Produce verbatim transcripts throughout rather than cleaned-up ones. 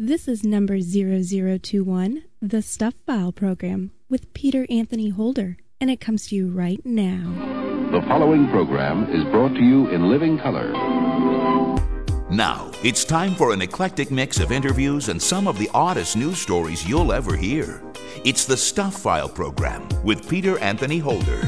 This is number zero zero two one, the Stuff File program with Peter Anthony Holder, and it comes to you right now. The following program is brought to you in living color. Now, it's time for an eclectic mix of interviews and some of the oddest news stories you'll ever hear. It's the Stuff File program with Peter Anthony Holder.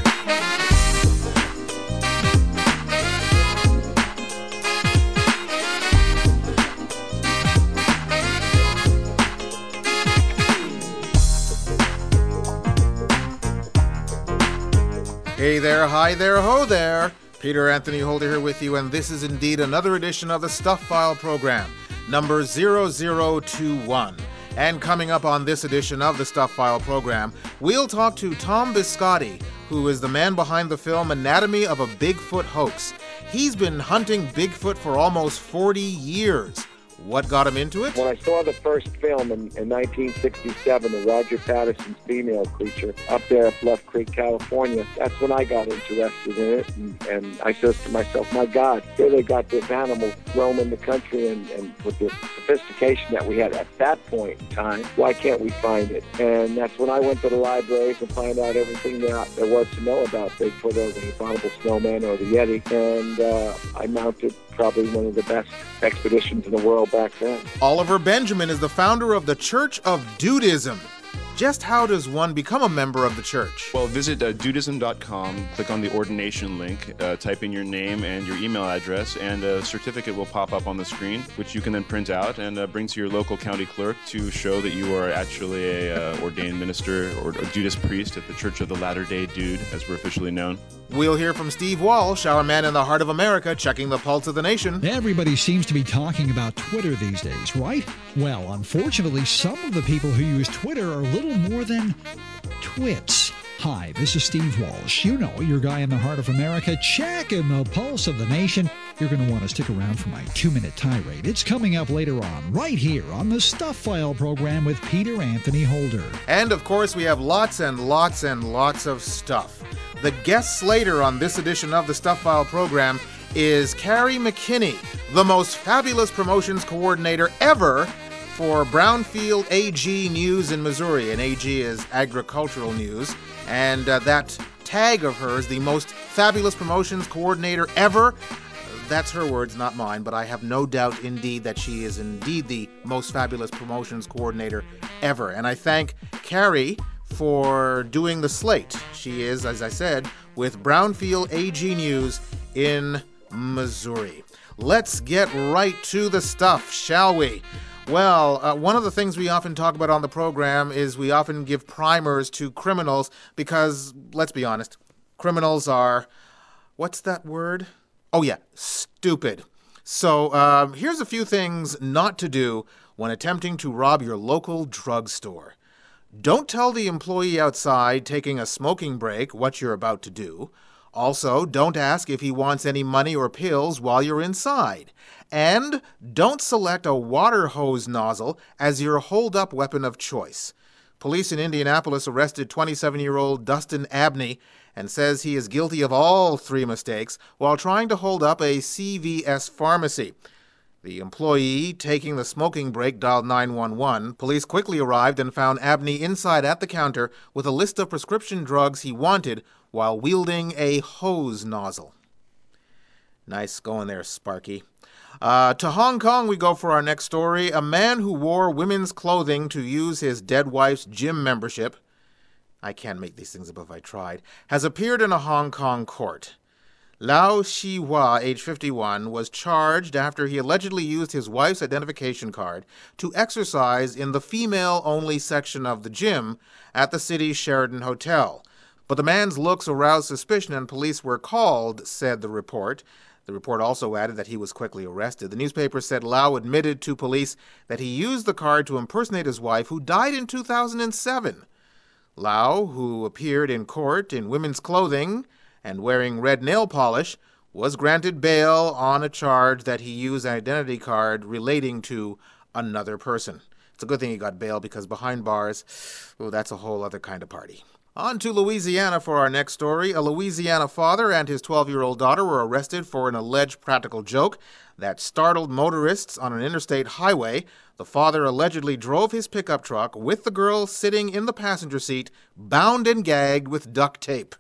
Hey there, hi there, ho there. Peter Anthony Holder here with you, and this is indeed another edition of the Stuff File program, number zero zero two one. And coming up on this edition of the Stuff File program, we'll talk to Tom Biscotti, who is the man behind the film Anatomy of a Bigfoot Hoax. He's been hunting Bigfoot for almost forty years. What got him into it? When I saw the first film in, in nineteen sixty-seven, the Roger Patterson's female creature, up there at Bluff Creek, California, that's when I got interested in it. And, and I said to myself, my God, here they got this animal roaming the country, and, and with the sophistication that we had at that point in time, why can't we find it? And that's when I went to the libraries and found out everything that there was to know about Bigfoot or the abominable snowman or the Yeti. And uh, I mounted probably one of the best expeditions in the world back then. Oliver Benjamin is the founder of the Church of Dudism. Just how does one become a member of the church? Well, visit uh, dudism dot com, click on the ordination link, uh, type in your name and your email address, and a certificate will pop up on the screen, which you can then print out and uh, bring to your local county clerk to show that you are actually a uh, ordained minister or a Dudist priest at the Church of the Latter-day Dude, as we're officially known. We'll hear from Steve Walsh, our man in the heart of America, checking the pulse of the nation. Everybody seems to be talking about Twitter these days, right? Well, unfortunately, some of the people who use Twitter are little more than twits. Hi, this is Steve Walsh. You know, your guy in the heart of America, checking the pulse of the nation. You're going to want to stick around for my two-minute tirade. It's coming up later on, right here on the Stuff File program with Peter Anthony Holder. And, of course, we have lots and lots and lots of stuff. The guest slater on this edition of the Stuff File program is Carrie McKinney, the most fabulous promotions coordinator ever for Brownfield A G News in Missouri. And A G is agricultural news. And uh, that tag of hers, the most fabulous promotions coordinator ever, that's her words, not mine, but I have no doubt indeed that she is indeed the most fabulous promotions coordinator ever. And I thank Carrie for doing the slate. She is, as I said, with Brownfield A G News in Missouri. Let's get right to the stuff, shall we? Well, uh, one of the things we often talk about on the program is we often give primers to criminals because, let's be honest, criminals are, what's that word? Oh yeah, stupid. So um, here's a few things not to do when attempting to rob your local drugstore. Don't tell the employee outside taking a smoking break what you're about to do. Also, don't ask if he wants any money or pills while you're inside. And don't select a water hose nozzle as your hold-up weapon of choice. Police in Indianapolis arrested twenty-seven-year-old Dustin Abney and says he is guilty of all three mistakes while trying to hold up a C V S pharmacy. The employee taking the smoking break dialed nine one one. Police quickly arrived and found Abney inside at the counter with a list of prescription drugs he wanted while wielding a hose nozzle. Nice going there, Sparky. Uh, to Hong Kong we go for our next story. A man who wore women's clothing to use his dead wife's gym membership, I can't make these things up if I tried, has appeared in a Hong Kong court. Lau Shihua, age fifty-one, was charged after he allegedly used his wife's identification card to exercise in the female-only section of the gym at the city's Sheraton Hotel. But the man's looks aroused suspicion and police were called, said the report. The report also added that he was quickly arrested. The newspaper said Lau admitted to police that he used the card to impersonate his wife, who died in two thousand seven. Lau, who appeared in court in women's clothing and wearing red nail polish, was granted bail on a charge that he used an identity card relating to another person. It's a good thing he got bail because behind bars, oh, that's a whole other kind of party. On to Louisiana for our next story. A Louisiana father and his twelve-year-old daughter were arrested for an alleged practical joke that startled motorists on an interstate highway. The father allegedly drove his pickup truck with the girl sitting in the passenger seat, bound and gagged with duct tape.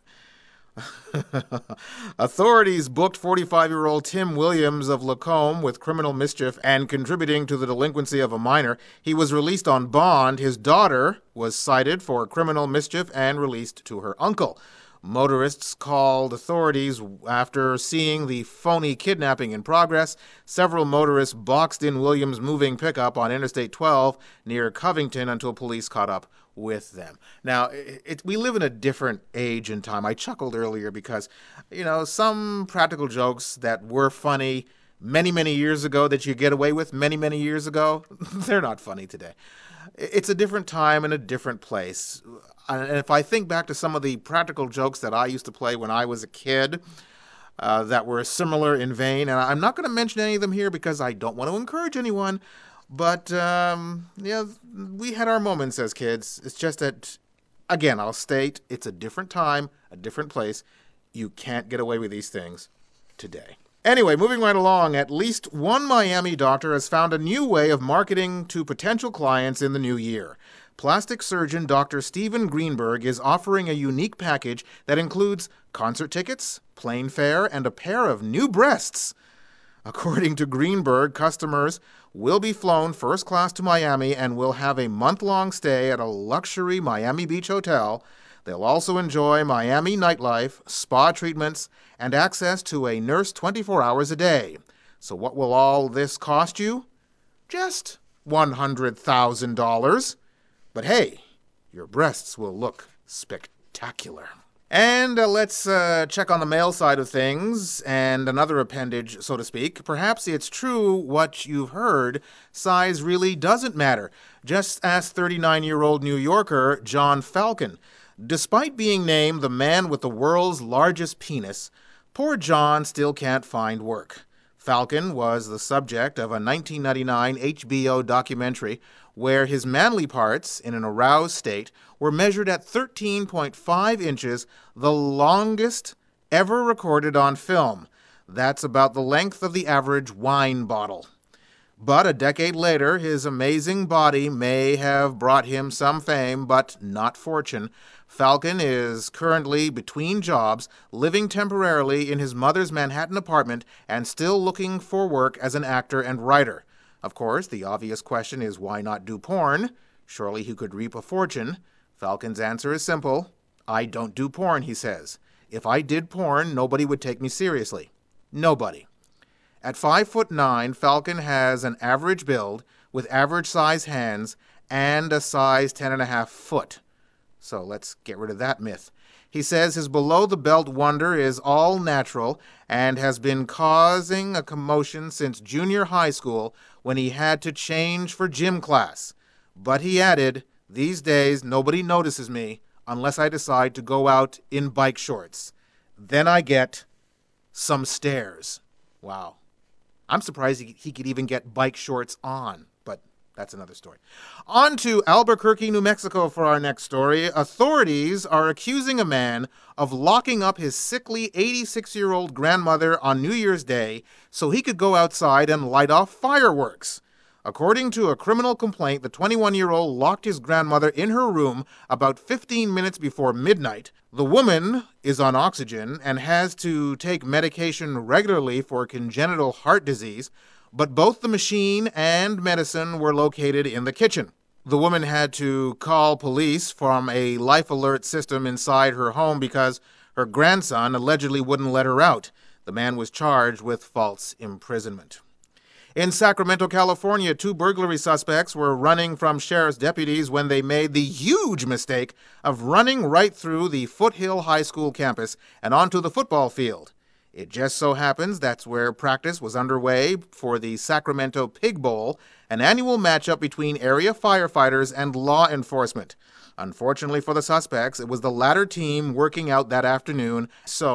Authorities booked forty-five-year-old Tim Williams of Lacombe with criminal mischief and contributing to the delinquency of a minor. He was released on bond. His daughter was cited for criminal mischief and released to her uncle. Motorists called authorities after seeing the phony kidnapping in progress. Several motorists boxed in Williams' moving pickup on Interstate twelve near Covington until police caught up with them. Now, it, it, we live in a different age and time. I chuckled earlier because, you know, some practical jokes that were funny many, many years ago that you get away with many, many years ago, they're not funny today. It's a different time and a different place. And if I think back to some of the practical jokes that I used to play when I was a kid uh, that were similar in vein, and I'm not going to mention any of them here because I don't want to encourage anyone, but um, yeah, we had our moments as kids. It's just that, again, I'll state, it's a different time, a different place. You can't get away with these things today. Anyway, moving right along, at least one Miami doctor has found a new way of marketing to potential clients in the new year. Plastic surgeon Doctor Steven Greenberg is offering a unique package that includes concert tickets, plane fare, and a pair of new breasts. According to Greenberg, customers will be flown first class to Miami and will have a month-long stay at a luxury Miami Beach hotel. They'll also enjoy Miami nightlife, spa treatments, and access to a nurse twenty-four hours a day. So what will all this cost you? Just one hundred thousand dollars. But hey, your breasts will look spectacular. And uh, let's uh, check on the male side of things, and another appendage, so to speak. Perhaps it's true what you've heard. Size really doesn't matter. Just ask thirty-nine-year-old New Yorker John Falcon. Despite being named the man with the world's largest penis, poor John still can't find work. Falcon was the subject of a nineteen ninety-nine H B O documentary where his manly parts, in an aroused state, were measured at thirteen point five inches, the longest ever recorded on film. That's about the length of the average wine bottle. But a decade later, his amazing body may have brought him some fame, but not fortune. Falcon is currently between jobs, living temporarily in his mother's Manhattan apartment, and still looking for work as an actor and writer. Of course, the obvious question is why not do porn? Surely he could reap a fortune. Falcon's answer is simple. I don't do porn, he says. If I did porn, nobody would take me seriously. Nobody. At five foot nine, Falcon has an average build with average size hands and a size ten and a half foot. So let's get rid of that myth. He says his below-the-belt wonder is all natural and has been causing a commotion since junior high school when he had to change for gym class. But he added, these days nobody notices me unless I decide to go out in bike shorts. Then I get some stares. Wow. I'm surprised he, he could even get bike shorts on, but that's another story. On to Albuquerque, New Mexico for our next story. Authorities are accusing a man of locking up his sickly eighty-six-year-old grandmother on New Year's Day so he could go outside and light off fireworks. According to a criminal complaint, the twenty-one-year-old locked his grandmother in her room about fifteen minutes before midnight. The woman is on oxygen and has to take medication regularly for congenital heart disease, but both the machine and medicine were located in the kitchen. The woman had to call police from a life alert system inside her home because her grandson allegedly wouldn't let her out. The man was charged with false imprisonment. In Sacramento, California, two burglary suspects were running from sheriff's deputies when they made the huge mistake of running right through the Foothill High School campus and onto the football field. It just so happens that's where practice was underway for the Sacramento Pig Bowl, an annual matchup between area firefighters and law enforcement. Unfortunately for the suspects, it was the latter team working out that afternoon, so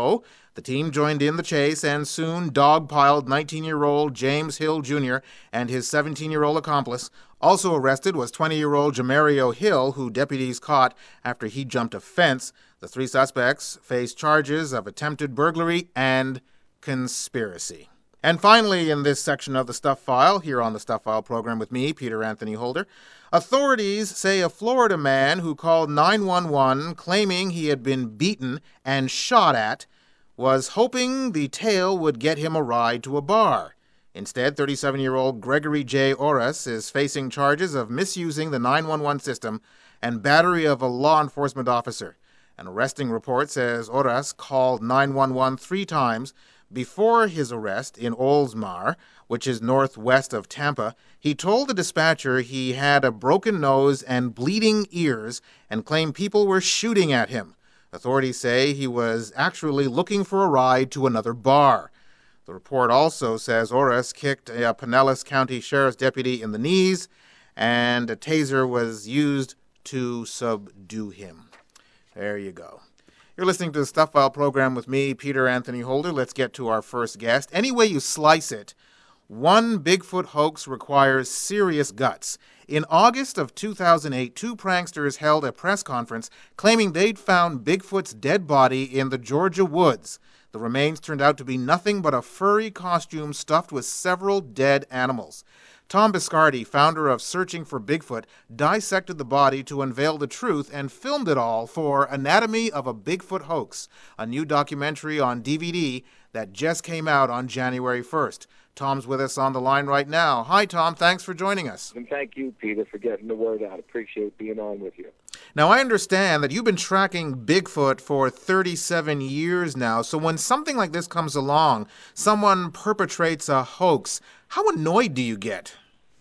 The team joined in the chase and soon dogpiled nineteen-year-old James Hill Junior and his seventeen-year-old accomplice. Also arrested was twenty-year-old Jamario Hill, who deputies caught after he jumped a fence. The three suspects face charges of attempted burglary and conspiracy. And finally, in this section of the Stuff File, here on the Stuff File program with me, Peter Anthony Holder, authorities say a Florida man who called nine one one claiming he had been beaten and shot at was hoping the tale would get him a ride to a bar. Instead, thirty-seven-year-old Gregory J. Orris is facing charges of misusing the nine one one system and battery of a law enforcement officer. An arresting report says Orris called nine one one three times before his arrest in Oldsmar, which is northwest of Tampa. He told the dispatcher he had a broken nose and bleeding ears and claimed people were shooting at him. Authorities say he was actually looking for a ride to another bar. The report also says Orris kicked a Pinellas County Sheriff's deputy in the knees, and a taser was used to subdue him. There you go. You're listening to the Stuff File program with me, Peter Anthony Holder. Let's get to our first guest. Any way you slice it, one Bigfoot hoax requires serious guts. In August of two thousand eight, two pranksters held a press conference claiming they'd found Bigfoot's dead body in the Georgia woods. The remains turned out to be nothing but a furry costume stuffed with several dead animals. Tom Biscardi, founder of Searching for Bigfoot, dissected the body to unveil the truth and filmed it all for Anatomy of a Bigfoot Hoax, a new documentary on D V D that just came out on January first. Tom's with us on the line right now. Hi, Tom. Thanks for joining us. And thank you, Peter, for getting the word out. Appreciate being on with you. Now, I understand that you've been tracking Bigfoot for thirty-seven years now, so when something like this comes along, someone perpetrates a hoax, how annoyed do you get?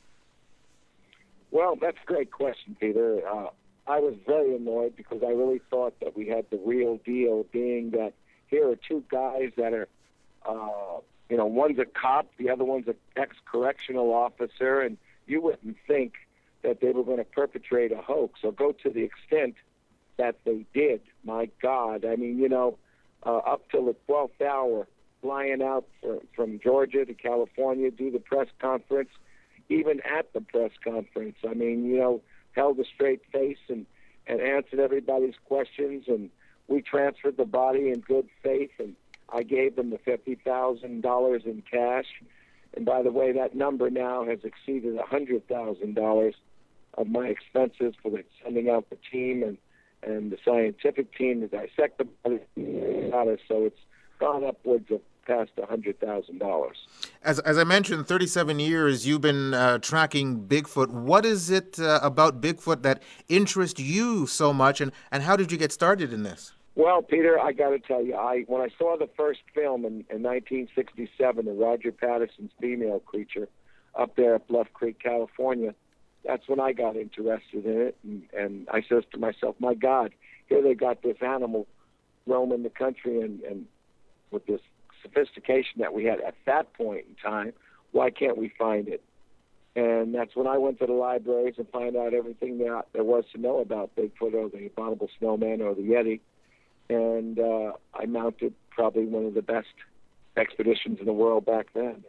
Well, that's a great question, Peter. Uh, I was very annoyed because I really thought that we had the real deal, being that here are two guys that are, uh, you know, one's a cop, the other one's an ex-correctional officer, and you wouldn't think that they were going to perpetrate a hoax or go to the extent that they did. My God. I mean, you know, uh, up till the twelfth hour, flying out for, from Georgia to California, do the press conference, even at the press conference. I mean, you know, held a straight face and, and answered everybody's questions, and we transferred the body in good faith, and I gave them the fifty thousand dollars in cash. And by the way, that number now has exceeded one hundred thousand dollars of my expenses for the, sending out the team and, and the scientific team to dissect the body. So it's gone upwards of past one hundred thousand dollars. As as I mentioned, thirty-seven years you've been uh, tracking Bigfoot. What is it uh, about Bigfoot that interests you so much, and, and how did you get started in this? Well, Peter, I got to tell you, I when I saw the first film in, in nineteen sixty-seven, the Roger Patterson's Female Creature, up there at Bluff Creek, California, that's when I got interested in it, and, and I says to myself, my God, here they got this animal roaming the country, and, and with this sophistication that we had at that point in time, why can't we find it? And that's when I went to the libraries and found out everything that there was to know about Bigfoot or the abominable snowman or the Yeti. And uh, I mounted probably one of the best expeditions in the world back then.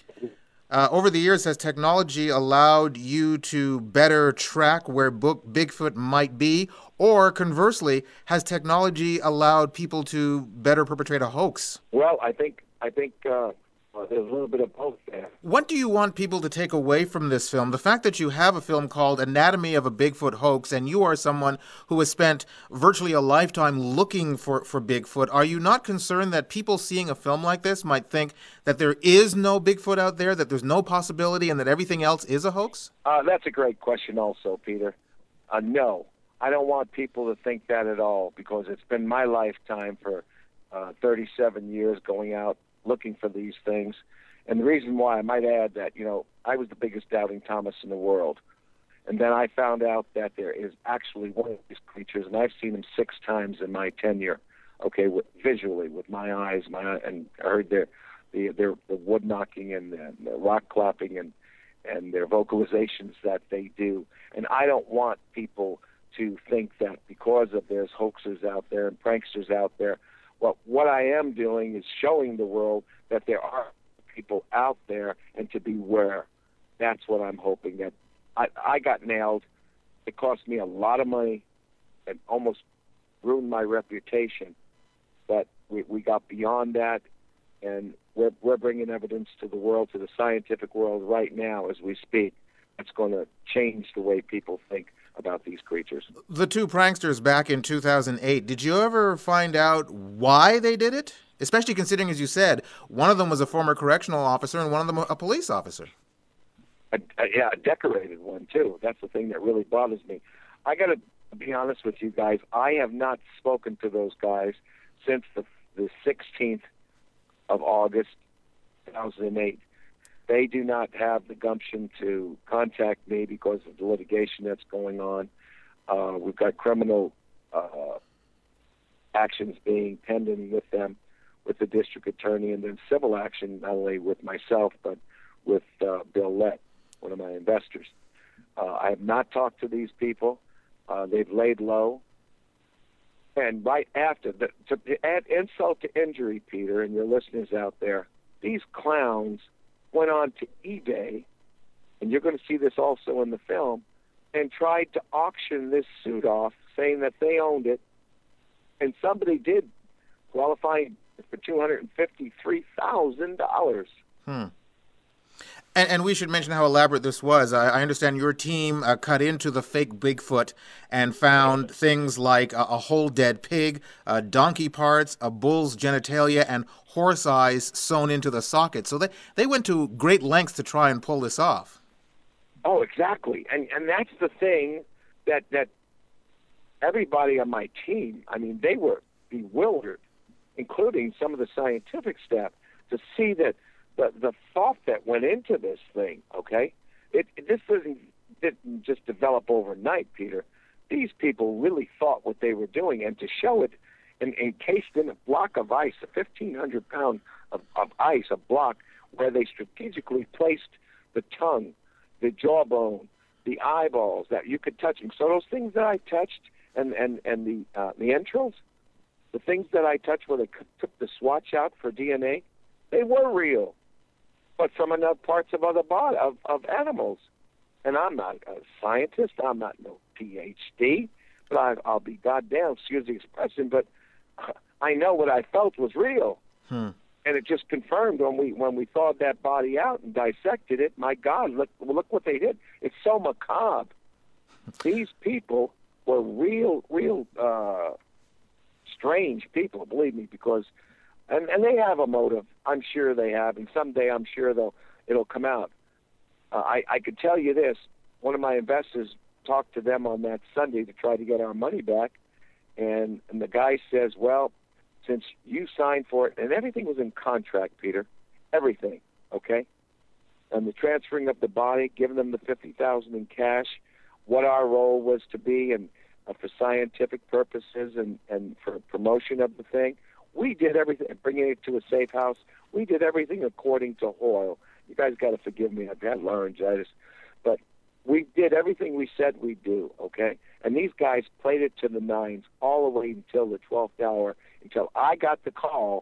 Uh, over the years, has technology allowed you to better track where book Bigfoot might be? Or conversely, has technology allowed people to better perpetrate a hoax? Well, I think I think uh, well, there's a little bit of both there. What do you want people to take away from this film? The fact that you have a film called Anatomy of a Bigfoot Hoax, and you are someone who has spent virtually a lifetime looking for, for Bigfoot, are you not concerned that people seeing a film like this might think that there is no Bigfoot out there, that there's no possibility, and that everything else is a hoax? Uh, that's a great question also, Peter. Uh, no, I don't want people to think that at all, because it's been my lifetime for uh, thirty-seven years going out looking for these things. And the reason why, I might add that, you know, I was the biggest doubting Thomas in the world. And then I found out that there is actually one of these creatures, and I've seen them six times in my tenure, okay, with, visually, with my eyes, my and I heard their, the, their, the wood knocking and the, the rock clapping and, and their vocalizations that they do. And I don't want people to think that because of there's hoaxers out there and pranksters out there, Well, what I am doing is showing the world that there are people out there and to beware. That's what I'm hoping. That I, I got nailed. It cost me a lot of money and almost ruined my reputation. But we, we got beyond that, and we're, we're bringing evidence to the world, to the scientific world right now as we speak. That's going to change the way people think about these creatures. The two pranksters back in two thousand eight, did you ever find out why they did it? Especially considering, as you said, one of them was a former correctional officer and one of them a police officer. A, a, yeah, a decorated one, too. That's the thing that really bothers me. I got to be honest with you guys. I have not spoken to those guys since the, the sixteenth of August, two thousand eight. They do not have the gumption to contact me because of the litigation that's going on. Uh, we've got criminal uh, actions being pending with them, with the district attorney, and then civil action, not only with myself, but with uh, Bill Lett, one of my investors. Uh, I have not talked to these people. Uh, they've laid low. And right after, the, to add insult to injury, Peter, and your listeners out there, these clowns went on to eBay, and you're going to see this also in the film, and tried to auction this suit off, saying that they owned it, and somebody did, qualifying for two hundred fifty-three thousand dollars. Hmm. And, and we should mention how elaborate this was. I, I understand your team uh, cut into the fake Bigfoot and found things like a, a whole dead pig, uh, donkey parts, a bull's genitalia, and horse eyes sewn into the socket. So they, they went to great lengths to try and pull this off. Oh, exactly. And and that's the thing that, that everybody on my team, I mean, they were bewildered, including some of the scientific staff, to see that the the thought that went into this thing, okay? It, it this doesn't didn't just develop overnight, Peter. These people really thought what they were doing, and to show it in, encased in a block of ice, a fifteen hundred pound of, of ice, a block where they strategically placed the tongue, the jawbone, the eyeballs that you could touch them. So those things that I touched, and and and the uh, the entrails, the things that I touched where they took the swatch out for D N A, they were real, but from another parts of other body of, of animals. And I'm not a scientist. I'm not no P H D, but I, I'll be goddamn, excuse the expression, but I know what I felt was real. Hmm. And it just confirmed when we when we thawed that body out and dissected it. My God, look look what they did. It's so macabre. These people were real, real uh, strange people, believe me, because and, and they have a motive. I'm sure they have, and someday I'm sure they'll it'll come out. Uh, I I could tell you this: one of my investors talked to them on that Sunday to try to get our money back, and and the guy says, well, since you signed for it, and everything was in contract, Peter, everything, okay? And the transferring of the body, giving them the fifty thousand dollars in cash, what our role was to be, and uh, for scientific purposes and, and for promotion of the thing, we did everything, bringing it to a safe house. We did everything according to Hoyle. You guys got to forgive me. I've had laryngitis. But we did everything we said we'd do, okay? And these guys played it to the nines all the way until the twelfth hour, until I got the call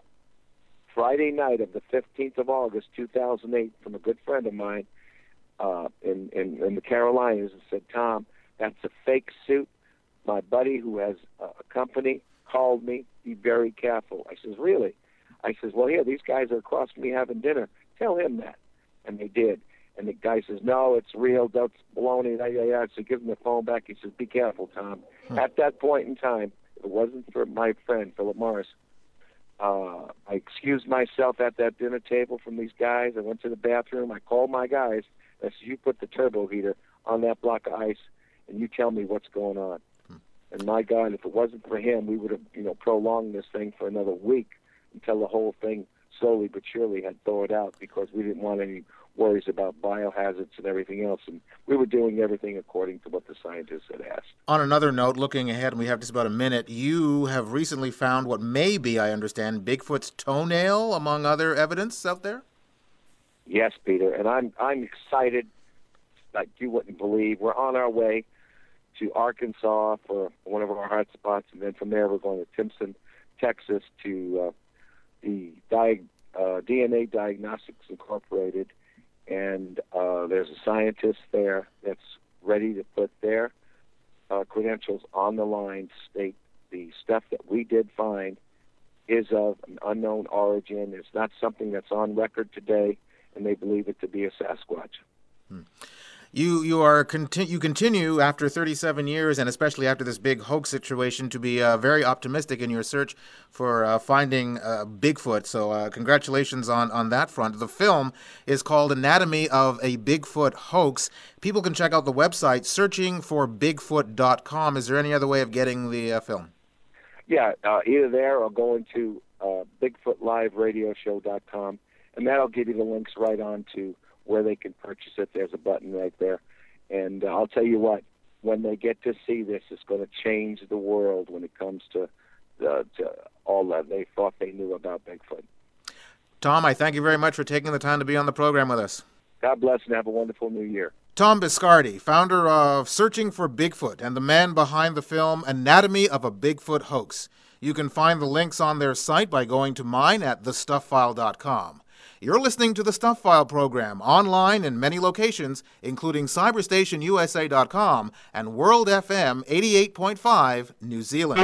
Friday night of the fifteenth of August, two thousand eight, from a good friend of mine uh, in, in, in the Carolinas, and said, Tom, that's a fake suit. My buddy who has a company called me. Be very careful. I says, really? I says, well, here, these guys are across from me having dinner. Tell him that. And they did. And the guy says, no, it's real. That's baloney. Yeah, yeah, yeah. So give him the phone back. He says, be careful, Tom. Hmm. At that point in time, if it wasn't for my friend, Philip Morris, uh, I excused myself at that dinner table from these guys. I went to the bathroom. I called my guys. I said, you put the turbo heater on that block of ice, and you tell me what's going on. Hmm. And my God, if it wasn't for him, we would have, you know, prolonged this thing for another week until the whole thing slowly but surely had thawed out, because we didn't want any worries about biohazards and everything else, and we were doing everything according to what the scientists had asked. On another note, looking ahead, and we have just about a minute, you have recently found what may be, I understand, Bigfoot's toenail, among other evidence out there? Yes, Peter, and I'm I'm excited like you wouldn't believe. We're on our way to Arkansas for one of our hot spots, and then from there we're going to Timpson, Texas to uh, the di- uh, D N A Diagnostics Incorporated, and uh, there's a scientist there that's ready to put their uh, credentials on the line to state the stuff that we did find is of an unknown origin. It's not something that's on record today, and they believe it to be a Sasquatch. Hmm. You you are conti- you continue after thirty-seven years, and especially after this big hoax situation, to be uh, very optimistic in your search for uh, finding uh, Bigfoot. So uh, congratulations on, on that front. The film is called Anatomy of a Bigfoot Hoax. People can check out the website searching for bigfoot dot com. Is there any other way of getting the uh, film? Yeah, uh, either there or going to uh, bigfoot live radio show dot com, and that'll give you the links right on to where they can purchase it. There's a button right there. And uh, I'll tell you what, when they get to see this, it's going to change the world when it comes to, uh, to all that they thought they knew about Bigfoot. Tom, I thank you very much for taking the time to be on the program with us. God bless and have a wonderful new year. Tom Biscardi, founder of Searching for Bigfoot and the man behind the film Anatomy of a Bigfoot Hoax. You can find the links on their site by going to mine at the stuff file dot com. You're listening to the Stuff File program, online in many locations, including cyberstation U S A dot com and World F M eighty-eight point five, New Zealand.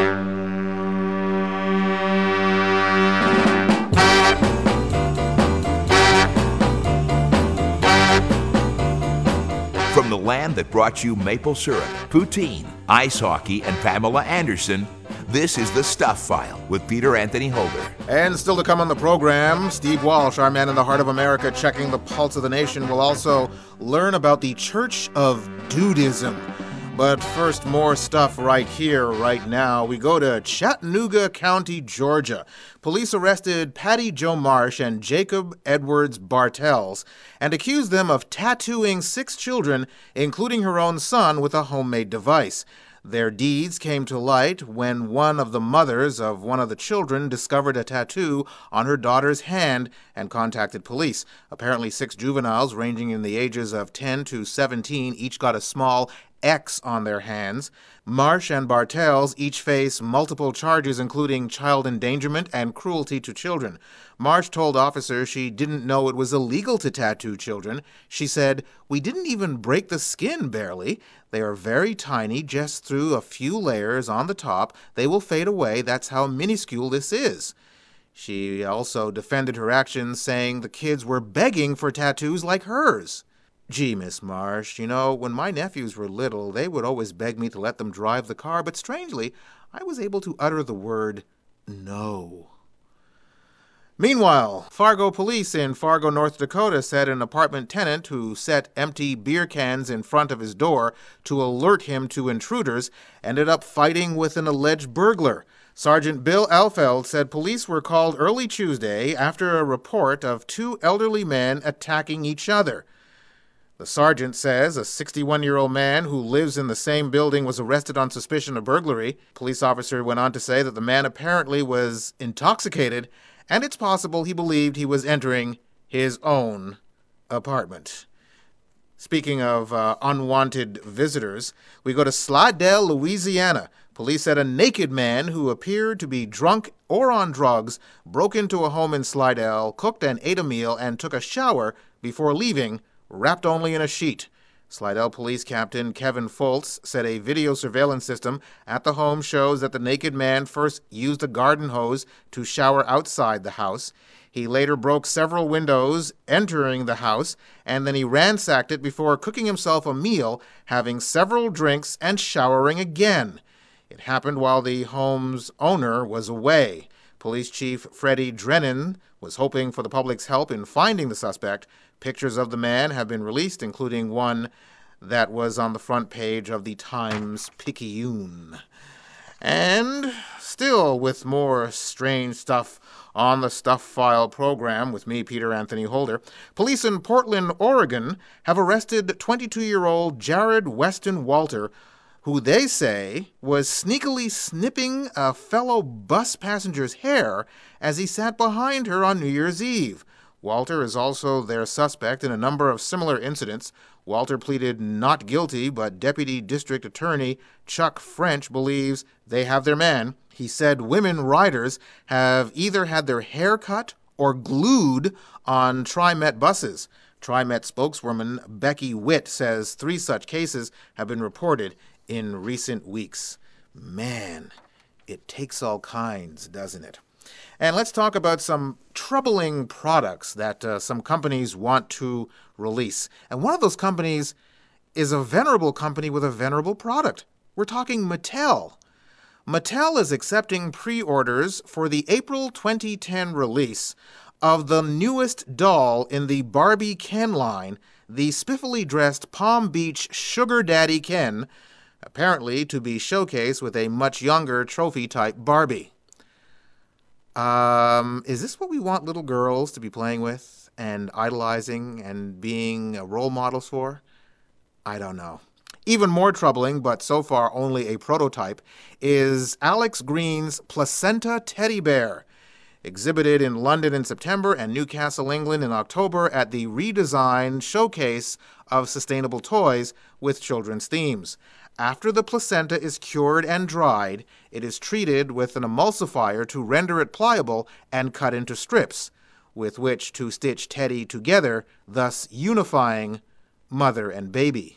From the land that brought you maple syrup, poutine, ice hockey, and Pamela Anderson, this is The Stuff File with Peter Anthony Holder. And still to come on the program, Steve Walsh, our man in the heart of America, checking the pulse of the nation. We'll also learn about the Church of Dudism. But first, more stuff right here, right now. We go to Chattanooga County, Georgia. Police arrested Patty Jo Marsh and Jacob Edwards Bartels and accused them of tattooing six children, including her own son, with a homemade device. Their deeds came to light when one of the mothers of one of the children discovered a tattoo on her daughter's hand and contacted police. Apparently, six juveniles ranging in the ages of ten to seventeen each got a small X on their hands. Marsh and Bartels each face multiple charges, including child endangerment and cruelty to children. Marsh told officers she didn't know it was illegal to tattoo children. She said, "We didn't even break the skin, barely. They are very tiny, just through a few layers on the top. They will fade away. That's how minuscule this is." She also defended her actions, saying the kids were begging for tattoos like hers. "Gee, Miss Marsh, you know, when my nephews were little, they would always beg me to let them drive the car, but strangely, I was able to utter the word no." Meanwhile, Fargo police in Fargo, North Dakota said an apartment tenant who set empty beer cans in front of his door to alert him to intruders ended up fighting with an alleged burglar. Sergeant Bill Alfeld said police were called early Tuesday after a report of two elderly men attacking each other. The sergeant says a sixty-one-year-old man who lives in the same building was arrested on suspicion of burglary. Police officer went on to say that the man apparently was intoxicated, and it's possible he believed he was entering his own apartment. Speaking of uh, unwanted visitors, we go to Slidell, Louisiana. Police said a naked man who appeared to be drunk or on drugs broke into a home in Slidell, cooked and ate a meal, and took a shower before leaving, wrapped only in a sheet. Slidell Police Captain Kevin Foltz said a video surveillance system at the home shows that the naked man first used a garden hose to shower outside the house. He later broke several windows entering the house, and then he ransacked it before cooking himself a meal, having several drinks, and showering again. It happened while the home's owner was away. Police Chief Freddie Drennan was hoping for the public's help in finding the suspect. Pictures of the man have been released, including one that was on the front page of the Times-Picayune. And still with more strange stuff on the Stuff File program with me, Peter Anthony Holder, police in Portland, Oregon have arrested twenty-two-year-old Jared Weston Walter, who they say was sneakily snipping a fellow bus passenger's hair as he sat behind her on New Year's Eve. Walter is also their suspect in a number of similar incidents. Walter pleaded not guilty, but Deputy District Attorney Chuck French believes they have their man. He said women riders have either had their hair cut or glued on TriMet buses. TriMet spokeswoman Becky Witt says three such cases have been reported in recent weeks. Man, it takes all kinds, doesn't it? And let's talk about some troubling products that uh, some companies want to release. And one of those companies is a venerable company with a venerable product. We're talking Mattel. Mattel is accepting pre-orders for the April twenty ten release of the newest doll in the Barbie Ken line, the spiffily dressed Palm Beach Sugar Daddy Ken, apparently to be showcased with a much younger trophy-type Barbie. Um, is this what we want little girls to be playing with and idolizing and being role models for? I don't know. Even more troubling, but so far only a prototype, is Alex Green's Placenta Teddy Bear, exhibited in London in September and Newcastle, England in October at the redesigned showcase of sustainable toys with children's themes. After the placenta is cured and dried, it is treated with an emulsifier to render it pliable and cut into strips, with which to stitch Teddy together, thus unifying mother and baby.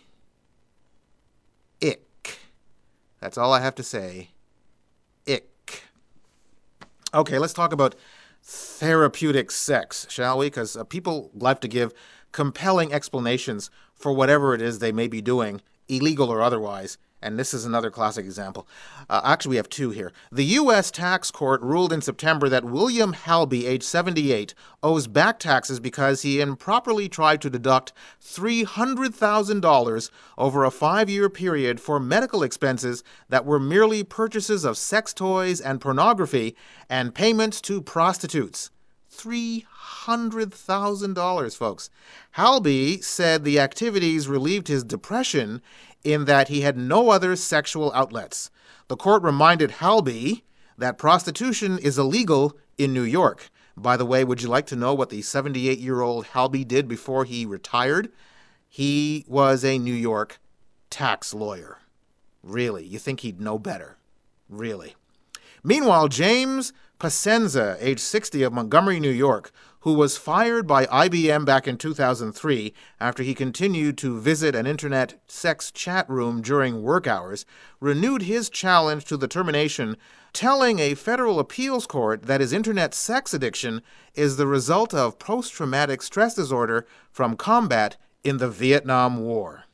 Ick. That's all I have to say. Ick. Okay, let's talk about therapeutic sex, shall we? Because uh, people like to give compelling explanations for whatever it is they may be doing, illegal or otherwise, and this is another classic example. Uh, actually, we have two here. The U S tax court ruled in September that William Halby, age seventy-eight, owes back taxes because he improperly tried to deduct three hundred thousand dollars over a five-year period for medical expenses that were merely purchases of sex toys and pornography and payments to prostitutes. three hundred thousand dollars, folks. Halby said the activities relieved his depression in that he had no other sexual outlets. The court reminded Halby that prostitution is illegal in New York. By the way, would you like to know what the seventy-eight-year-old Halby did before he retired? He was a New York tax lawyer. Really, you think he'd know better? Really. Meanwhile, James Pacenza, age sixty, of Montgomery, New York, who was fired by I B M back in two thousand three after he continued to visit an internet sex chat room during work hours, renewed his challenge to the termination, telling a federal appeals court that his internet sex addiction is the result of post-traumatic stress disorder from combat in the Vietnam War.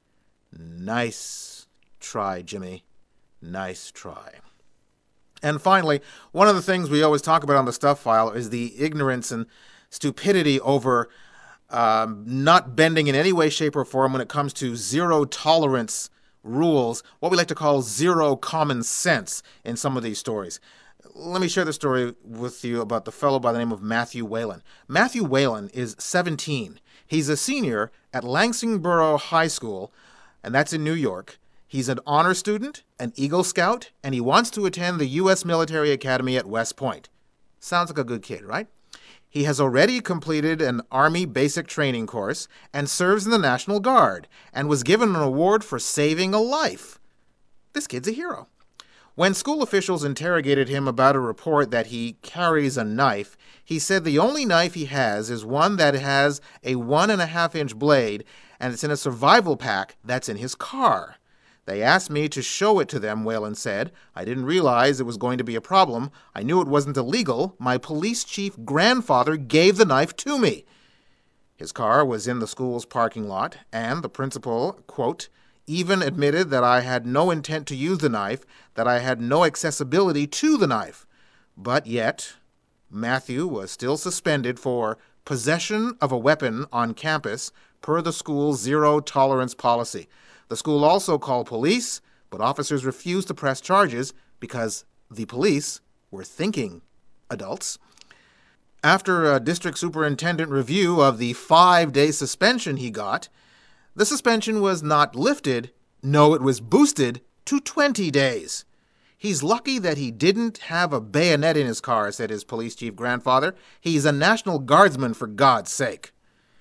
Nice try, Jimmy. Nice try. And finally, one of the things we always talk about on the Stuff File is the ignorance and stupidity over um, not bending in any way, shape, or form when it comes to zero tolerance rules, what we like to call zero common sense in some of these stories. Let me share the story with you about the fellow by the name of Matthew Whalen. Matthew Whalen is seventeen. He's a senior at Lansing-Borough High School, and that's in New York. He's an honor student, an Eagle Scout, and he wants to attend the U S Military Academy at West Point. Sounds like a good kid, right? He has already completed an Army basic training course and serves in the National Guard and was given an award for saving a life. This kid's a hero. When school officials interrogated him about a report that he carries a knife, he said the only knife he has is one that has a one and a half inch blade, and it's in a survival pack that's in his car. They asked me to show it to them, Whalen said. I didn't realize it was going to be a problem. I knew it wasn't illegal. My police chief grandfather gave the knife to me. His car was in the school's parking lot, and the principal, quote, even admitted that I had no intent to use the knife, that I had no accessibility to the knife. But yet, Matthew was still suspended for possession of a weapon on campus per the school's zero-tolerance policy. The school also called police, but officers refused to press charges because the police were thinking adults. After a district superintendent review of the five-day suspension he got, the suspension was not lifted. No, it was boosted to twenty days. He's lucky that he didn't have a bayonet in his car, said his police chief grandfather. He's a National Guardsman, for God's sake.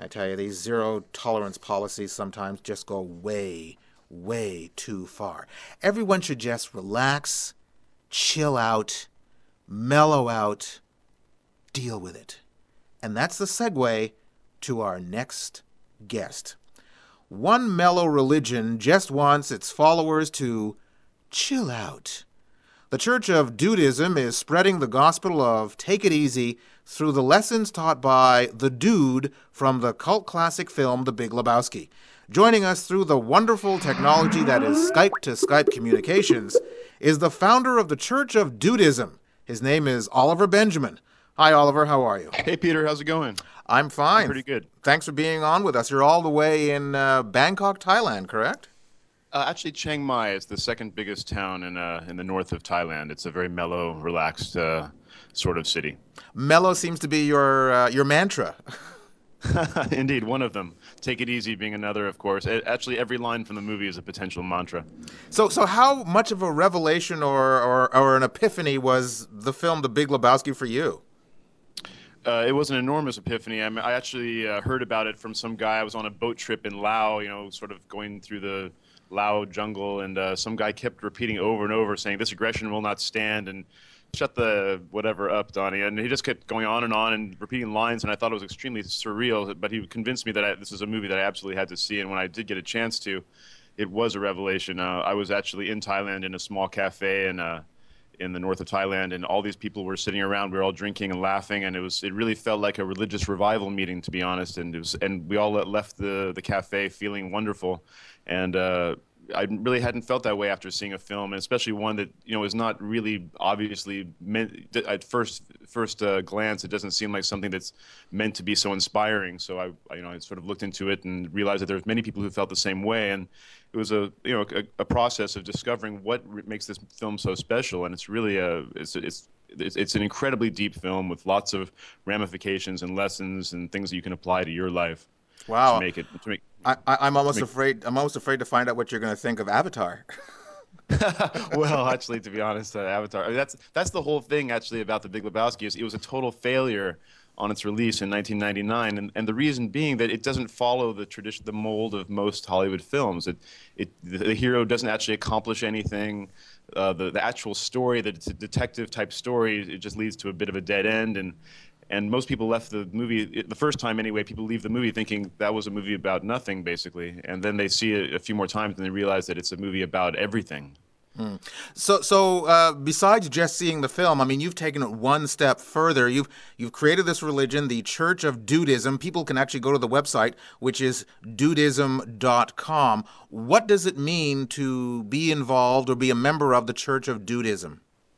I tell you, these zero tolerance policies sometimes just go way, way too far. Everyone should just relax, chill out, mellow out, deal with it. And that's the segue to our next guest. One mellow religion just wants its followers to chill out. The Church of Dudism is spreading the gospel of take it easy through the lessons taught by the Dude from the cult classic film The Big Lebowski. Joining us through the wonderful technology that is Skype to Skype communications is the founder of the Church of Dudism. His name is Oliver Benjamin. Hi, Oliver. How are you? Hey, Peter. How's it going? I'm fine. I'm pretty good. Thanks for being on with us. You're all the way in uh, Bangkok, Thailand, correct? Uh, actually, Chiang Mai is the second biggest town in uh, in the north of Thailand. It's a very mellow, relaxed uh, sort of city. Mellow seems to be your uh, your mantra. Indeed, one of them. Take it easy being another, of course. It, actually, every line from the movie is a potential mantra. So, so how much of a revelation or, or, or an epiphany was the film The Big Lebowski for you? Uh, it was an enormous epiphany. I, mean, I actually uh, heard about it from some guy. I was on a boat trip in Laos, you know, sort of going through the Lao jungle, and uh, some guy kept repeating over and over, saying, "This aggression will not stand," and shut the whatever up, Donnie. And he just kept going on and on and repeating lines, and I thought it was extremely surreal, but he convinced me that I, this was a movie that I absolutely had to see, and when I did get a chance to, it was a revelation. Uh, I was actually in Thailand in a small cafe in, uh, in the north of Thailand, and all these people were sitting around. We were all drinking and laughing, and it was it really felt like a religious revival meeting, to be honest, and, it was, and we all left the, the cafe feeling wonderful. And uh, I really hadn't felt that way after seeing a film, and especially one that, you know, is not really obviously meant at first first uh, glance. It doesn't seem like something that's meant to be so inspiring. So I, I, you know, I sort of looked into it and realized that there's many people who felt the same way, and it was a, you know, a, a process of discovering what makes this film so special. And it's really a, it's it's. It's, it's an incredibly deep film with lots of ramifications and lessons and things that you can apply to your life. Wow. To make it. To make, I, I'm almost make, afraid. I'm almost afraid to find out what you're going to think of Avatar. Well, actually, to be honest, uh, Avatar. I mean, that's that's the whole thing. Actually, about The Big Lebowski is it was a total failure on its release in nineteen ninety-nine, and and the reason being that it doesn't follow the tradition, the mold of most Hollywood films. It it the, the hero doesn't actually accomplish anything. Uh, the the actual story, that it's a detective type story, it just leads to a bit of a dead end, and. And most people left the movie, the first time anyway, people leave the movie thinking that was a movie about nothing, basically. And then they see it a few more times and they realize that it's a movie about everything. Hmm. So, so uh, besides just seeing the film, I mean, you've taken it one step further. You've you've created this religion, the Church of Dudism. People can actually go to the website, which is dudism dot com. What does it mean to be involved or be a member of the Church of Dudism?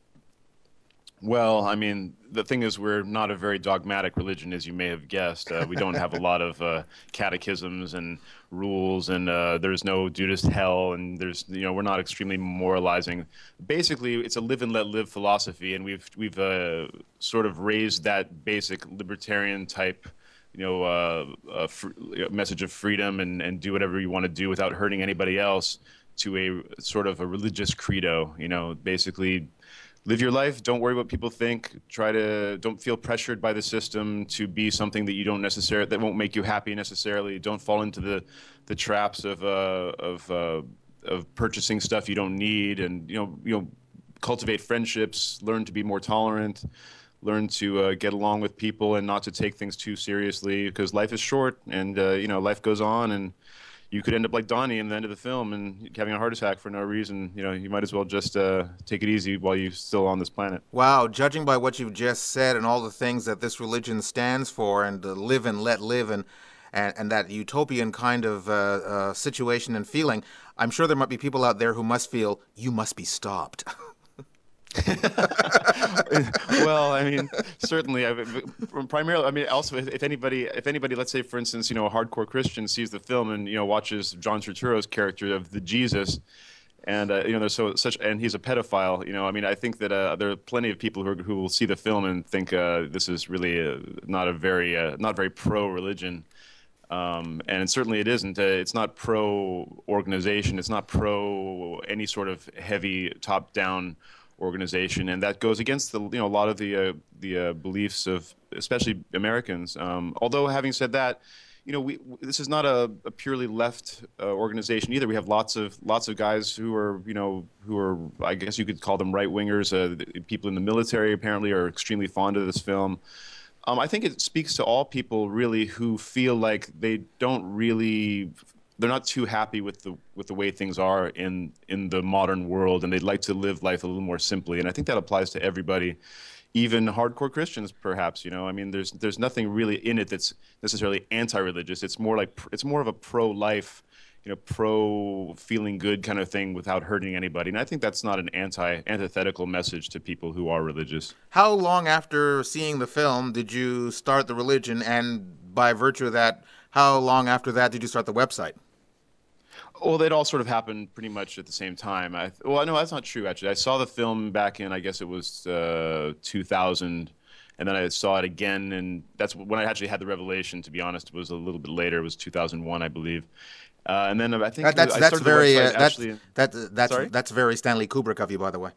Well, I mean, the thing is, we're not a very dogmatic religion, as you may have guessed. Uh, we don't have a lot of uh, catechisms and rules, and uh, there's no Dudist hell, and there's, you know, we're not extremely moralizing. Basically, it's a live and let live philosophy, and we've we've uh, sort of raised that basic libertarian type, you know, uh, uh, fr- message of freedom and, and do whatever you want to do without hurting anybody else, to a sort of a religious credo. You know, basically. Live your life. Don't worry what people think. Try to don't feel pressured by the system to be something that you don't necessarily that won't make you happy necessarily. Don't fall into the the traps of uh, of uh, of purchasing stuff you don't need, and you know you know cultivate friendships. Learn to be more tolerant. Learn to uh, get along with people and not to take things too seriously, because life is short, and uh, you know life goes on, and you could end up like Donnie in the end of the film and having a heart attack for no reason. You know, you might as well just uh, take it easy while you're still on this planet. Wow, judging by what you've just said and all the things that this religion stands for, and uh, live and let live, and, and, and that utopian kind of uh, uh, situation and feeling, I'm sure there might be people out there who must feel, you must be stopped. Well, I mean, certainly. I, primarily, I mean, also, if, if anybody, if anybody, let's say, for instance, you know, a hardcore Christian sees the film and you know watches John Turturro's character of the Jesus, and uh, you know, there's so such, and he's a pedophile. You know, I mean, I think that uh, there are plenty of people who are, who will see the film and think uh, this is really a, not a very, uh, not very pro-religion. Um, and certainly it isn't. Uh, it's not pro-organization. It's not pro any sort of heavy top-down organization, and that goes against the you know a lot of the uh, the uh, beliefs of especially Americans. Um, although having said that, you know, we this is not a, a purely left uh, organization either. We have lots of lots of guys who are, you know, who are, I guess you could call them right wingers. Uh, people in the military apparently are extremely fond of this film. Um, I think it speaks to all people really who feel like they don't really, they're not too happy with the with the way things are in in the modern world, and they'd like to live life a little more simply. And I think that applies to everybody. Even hardcore Christians, perhaps. You know, I mean, there's there's nothing really in it that's necessarily anti-religious. It's more like it's more of a pro-life, you know, pro-feeling good kind of thing without hurting anybody. And I think that's not an anti antithetical message to people who are religious. How long after seeing the film did you start the religion, and by virtue of that, how long after that did you start the website? Well, they'd all sort of happened pretty much at the same time. I, well, no, that's not true, actually. I saw the film back in, I guess it was uh, two thousand, and then I saw it again, and that's when I actually had the revelation, to be honest. It was a little bit later. It was two thousand one, I believe. Uh, and then I think that, that's, I that's very uh, that's, actually, that, that's, sorry? that's very Stanley Kubrick of you, by the way.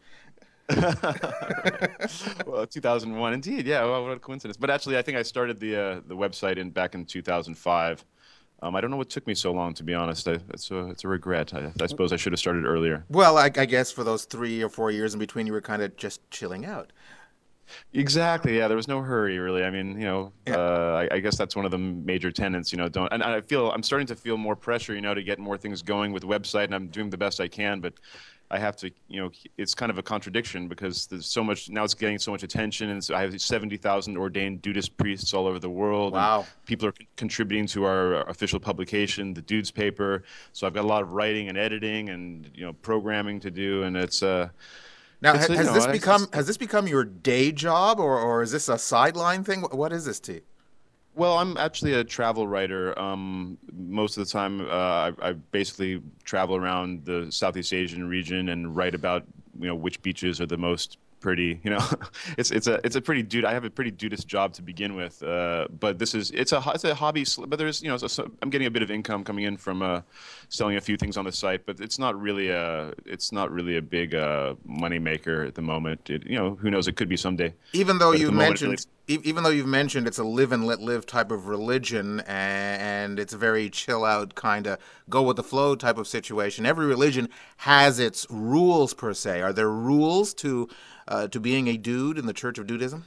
Well, two thousand one, indeed. Yeah, well, what a coincidence. But actually, I think I started the uh, the website in back in two thousand five. Um, I don't know what took me so long, to be honest. I, it's, a, it's a regret. I, I suppose I should have started earlier. Well, I, I guess for those three or four years in between, you were kind of just chilling out. Exactly. Yeah, there was no hurry, really. I mean, you know, Yeah. uh, I, I guess that's one of the major tenets. You know, don't. And I feel I'm starting to feel more pressure, you know, to get more things going with the website, and I'm doing the best I can, but I have to, you know, it's kind of a contradiction because there's so much, now it's getting so much attention, and so I have seventy thousand ordained Dudist priests all over the world. Wow. And people are c- contributing to our official publication, the Dudes paper. So I've got a lot of writing and editing and, you know, programming to do, and it's, uh, Now, it's, ha- you has know, this I- become has this become your day job, or, or is this a sideline thing? What, what is this to you? Well, I'm actually a travel writer. Um, most of the time, uh, I, I basically travel around the Southeast Asian region and write about, you know, which beaches are the most pretty. You know, it's it's a it's a pretty dude. I have a pretty dudist job to begin with, uh, but this is it's a it's a hobby. But there's you know so, so I'm getting a bit of income coming in from uh, selling a few things on the site, but it's not really a it's not really a big uh, money maker at the moment. It, you know, who knows? It could be someday. Even though But at you the moment, mentioned, really- e- even though you've mentioned it's a live and let live type of religion, and, and it's a very chill out kind of go with the flow type of situation. Every religion has its rules per se. Are there rules to uh, to being a dude in the Church of Dudism?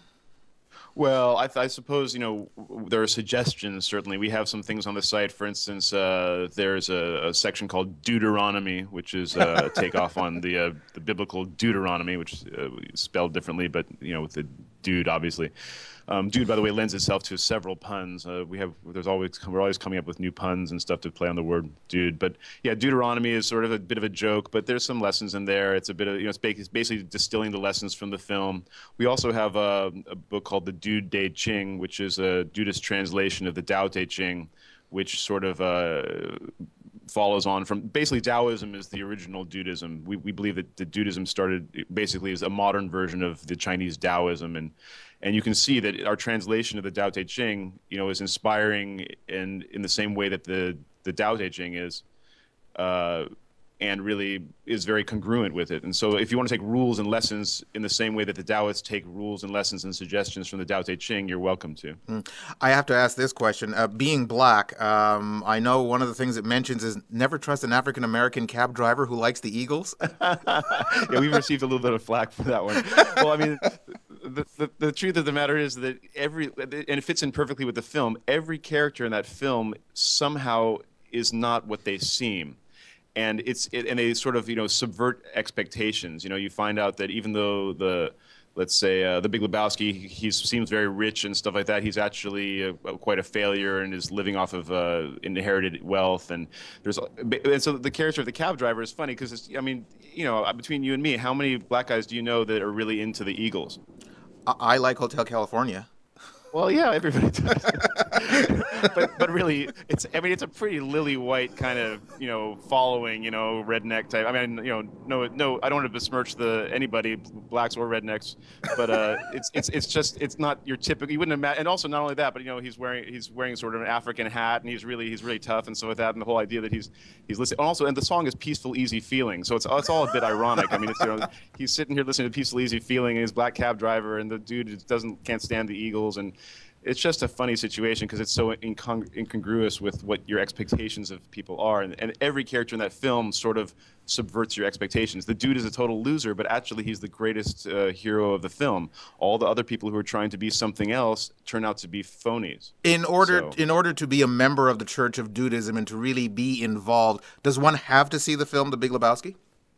Well, I, I suppose, you know, w- there are suggestions, certainly. We have some things on the site. For instance, uh, there's a, a section called Deuteronomy, which is uh, a takeoff on the uh, the biblical Deuteronomy, which is uh, spelled differently, but, you know, with the dude, obviously. Um, dude, by the way, lends itself to several puns. Uh, we have, there's always, we're always coming up with new puns and stuff to play on the word dude. But yeah, Deuteronomy is sort of a bit of a joke, but there's some lessons in there. It's a bit of, you know, it's, ba- it's basically distilling the lessons from the film. We also have a, a book called the Dude De Ching, which is a Dudist translation of the Tao Te Ching, which sort of uh, follows on from, basically Taoism is the original Dudism. We we believe that the Dudism started basically as a modern version of the Chinese Taoism, and and you can see that our translation of the Tao Te Ching, you know, is inspiring in in the same way that the the Tao Te Ching is, uh, and really is very congruent with it. And so if you want to take rules and lessons in the same way that the Taoists take rules and lessons and suggestions from the Tao Te Ching, you're welcome to. Mm. I have to ask this question. Uh, being black, um, I know one of the things it mentions is never trust an African-American cab driver who likes the Eagles. Yeah, we've received a little bit of flack for that one. Well, I mean, the, the, the truth of the matter is that every, and it fits in perfectly with the film, every character in that film somehow is not what they seem. And it's it, and they sort of, you know, subvert expectations. You know, you find out that even though the, let's say, uh, the Big Lebowski, he, he seems very rich and stuff like that, he's actually uh, quite a failure and is living off of uh, inherited wealth. And there's and so the character of the cab driver is funny because, I mean, you know, between you and me, how many black guys do you know that are really into the Eagles? I, I like Hotel California. Well, yeah, everybody does. but but really, it's I mean, it's a pretty lily white kind of, you know, following, you know, redneck type. I mean, you know, no no, I don't want to besmirch the anybody, blacks or rednecks, but uh, it's it's it's just it's not your typical. You wouldn't imagine. And also not only that, but you know, he's wearing he's wearing sort of an African hat, and he's really he's really tough and so with that, and the whole idea that he's he's listening. Also, and the song is "Peaceful Easy Feeling," so it's it's all a bit ironic. I mean, it's, you know, he's sitting here listening to "Peaceful Easy Feeling," and his black cab driver, and the dude just doesn't can't stand the Eagles and. it's just a funny situation because it's so incong- incongruous with what your expectations of people are. And, and every character in that film sort of subverts your expectations. The dude is a total loser, but actually he's the greatest uh, hero of the film. All the other people who are trying to be something else turn out to be phonies. In order, So- in order to be a member of the Church of Dudism and to really be involved, does one have to see the film The Big Lebowski?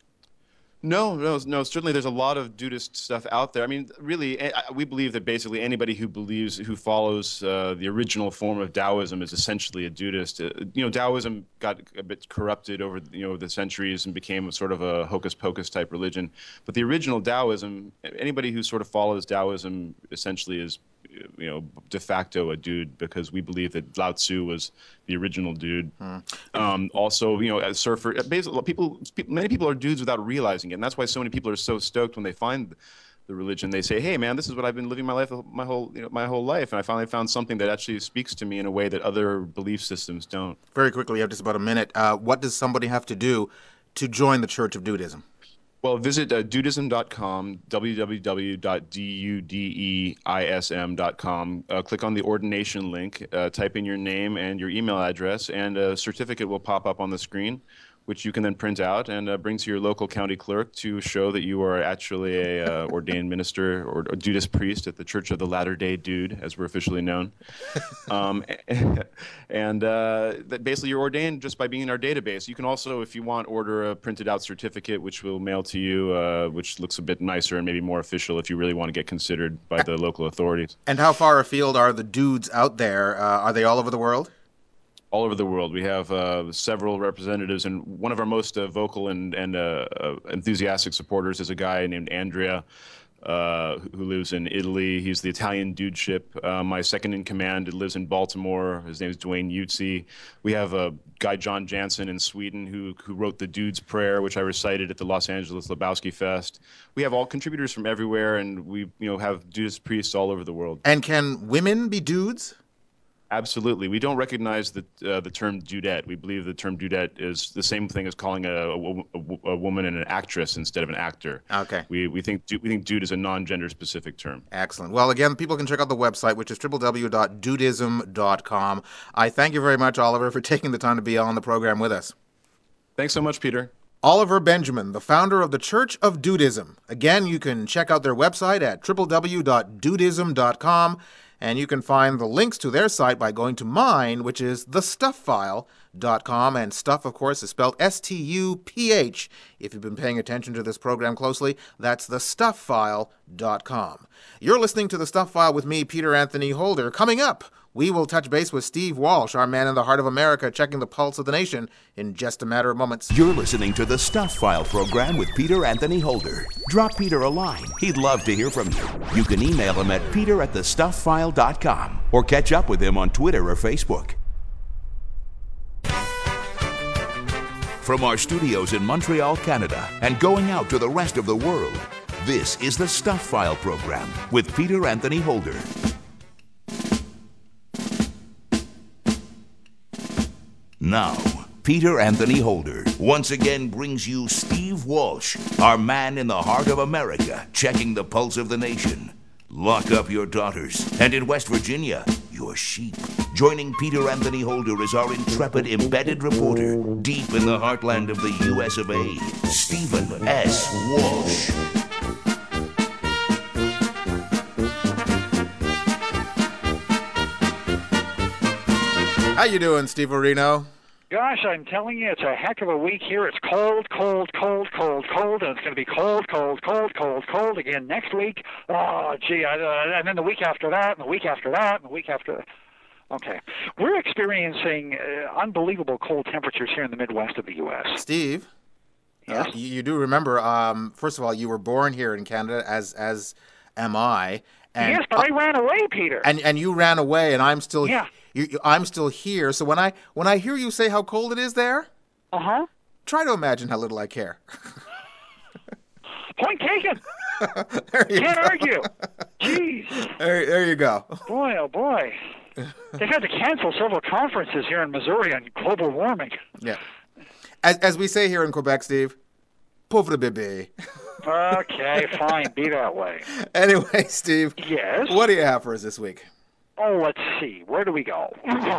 No, no, no. Certainly, there's a lot of Dudist stuff out there. I mean, really, eh, we believe that basically anybody who believes, who follows uh, the original form of Taoism is essentially a Dudist. Uh, you know, Taoism got a bit corrupted over you know the centuries and became a sort of a hocus pocus type religion. But the original Taoism, anybody who sort of follows Taoism essentially is, you know, de facto a dude, because we believe that Lao Tzu was the original dude. Hmm. Um, also, you know, as surfer, basically, people, many people are dudes without realizing it, and that's why so many people are so stoked when they find the religion. They say, "Hey, man, this is what I've been living my life, my whole, you know, my whole life, and I finally found something that actually speaks to me in a way that other belief systems don't." Very quickly, we have just about a minute. Uh, what does somebody have to do to join the Church of Dudism? Well, visit uh, dudism dot com, w w w dot dudeism dot com. Uh, click on the ordination link, uh, type in your name and your email address, and a certificate will pop up on the screen, which you can then print out and uh, bring to your local county clerk to show that you are actually a uh, ordained minister or a Dudist priest at the Church of the Latter-day Dude, as we're officially known. Um, and uh, that basically you're ordained just by being in our database. You can also, if you want, order a printed out certificate, which we'll mail to you, uh, which looks a bit nicer and maybe more official if you really want to get considered by the local authorities. And how far afield are the dudes out there? Uh, are they all over the world? All over the world. We have uh, several representatives, and one of our most uh, vocal and, and uh, uh, enthusiastic supporters is a guy named Andrea, uh, who lives in Italy. He's the Italian dudeship. Uh, my second in command lives in Baltimore. His name is Dwayne Utsi. We have a guy, John Jansen, in Sweden, who who wrote the Dude's Prayer, which I recited at the Los Angeles Lebowski Fest. We have all contributors from everywhere, and we you know have Dudist priests all over the world. And can women be dudes? Absolutely. We don't recognize the uh, the term dudette. We believe the term dudette is the same thing as calling a, a, a woman an actress instead of an actor. Okay. We we think we think dude is a non-gender specific term. Excellent. Well, again, people can check out the website, which is w w w dot dudism dot com. I thank you very much, Oliver, for taking the time to be on the program with us. Thanks so much, Peter. Oliver Benjamin, the founder of the Church of Dudism. Again, you can check out their website at w w w dot dudism dot com. And you can find the links to their site by going to mine, which is the stuff file dot com. And stuff, of course, is spelled S T U P H. If you've been paying attention to this program closely, that's the stuff file dot com. You're listening to The Stuff File with me, Peter Anthony Holder. Coming up, we will touch base with Steve Walsh, our man in the heart of America, checking the pulse of the nation in just a matter of moments. You're listening to the Stuff File program with Peter Anthony Holder. Drop Peter a line. He'd love to hear from you. You can email him at peter at the stuff file dot com or catch up with him on Twitter or Facebook. From our studios in Montreal, Canada, and going out to the rest of the world, this is the Stuff File program with Peter Anthony Holder. Now, Peter Anthony Holder once again brings you Steve Walsh, our man in the heart of America, checking the pulse of the nation. Lock up your daughters, and in West Virginia, your sheep. Joining Peter Anthony Holder is our intrepid embedded reporter, deep in the heartland of the U S of A, Stephen S. Walsh. How you doing, Steve Arino? Gosh, I'm telling you, it's a heck of a week here. It's cold, cold, cold, cold, cold, and it's going to be cold, cold, cold, cold, cold again next week. Oh, gee, I, uh, and then the week after that, and the week after that, and the week after that. Okay. We're experiencing uh, unbelievable cold temperatures here in the Midwest of the U S. Steve? Yes? Uh, you, you do remember, um, first of all, you were born here in Canada, as as am I. And, yes, but uh, I ran away, Peter. And and you ran away, and I'm still yeah. You, you, I'm still here. So when I when I hear you say how cold it is there, uh huh, try to imagine how little I care. Point taken. There you Can't go. argue. Jeez. There, there you go. Boy, oh boy. They've had to cancel several conferences here in Missouri on global warming. Yeah. As as we say here in Quebec, Steve, pauvre bébé. Okay, fine. Be that way. Anyway, Steve. Yes? What do you have for us this week? Oh, let's see. Where do we go?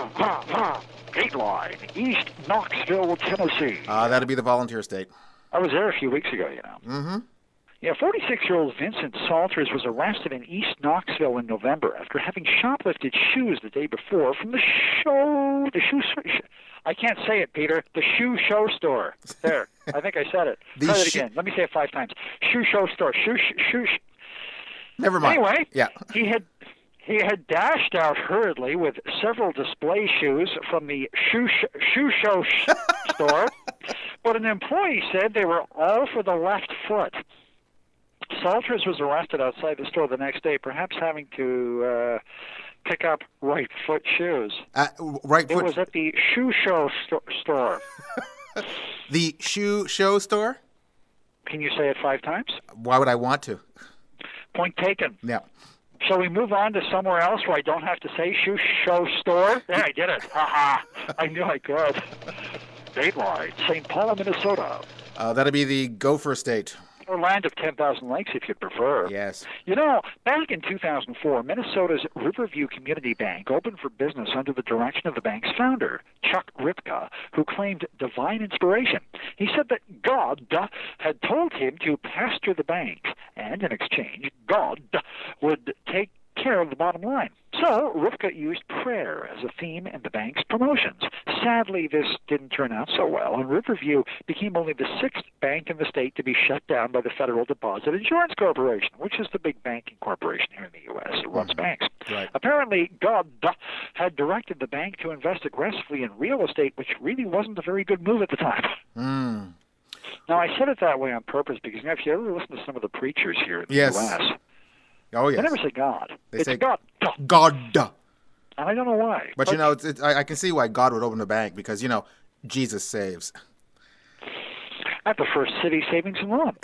Dateline, East Knoxville, Tennessee. Uh, that'd be the volunteer state. I was there a few weeks ago, you know. Mm-hmm. Yeah, forty-six-year-old Vincent Salters was arrested in East Knoxville in November after having shoplifted shoes the day before from the show, the shoe, sh- I can't say it, Peter, the shoe show store. There, I think I said it. The Try it sh- again. Let me say it five times. Shoe show store. Shoe, sh- shoe, sh- Never mind. Anyway, yeah. he had he had dashed out hurriedly with several display shoes from the shoe sh- shoe show sh- store, but an employee said they were all for the left foot. Salters was arrested outside the store the next day, perhaps having to uh, pick up right foot shoes. Uh, right foot. It was at the shoe show sto- store. The shoe show store? Can you say it five times? Why would I want to? Point taken. Yeah. Shall we move on to somewhere else where I don't have to say shoe show store? There, I did it. Ha ha. I knew I could. Dateline, Saint Paul, Minnesota. Uh, that'd be the Gopher State. Or Land of ten thousand Lakes, if you prefer. Yes. You know, back in two thousand four, Minnesota's Riverview Community Bank opened for business under the direction of the bank's founder, Chuck Ripka, who claimed divine inspiration. He said that God had told him to pastor the bank, and in exchange, God would take care of the bottom line. So Ripka used prayer as a theme in the bank's promotions. Sadly, this didn't turn out so well, and Riverview became only the sixth bank in the state to be shut down by the Federal Deposit Insurance Corporation, which is the big banking corporation here in the U S that runs mm-hmm. banks. Right. Apparently, God had directed the bank to invest aggressively in real estate, which really wasn't a very good move at the time. Mm. Now, I said it that way on purpose because you know, if you ever listen to some of the preachers here in the yes. U S, oh, yes. they never say God. They it's say God. God. And I don't know why. But, but you know, it's, it's, I, I can see why God would open the bank because, you know, Jesus saves. At the First City Savings and Loan.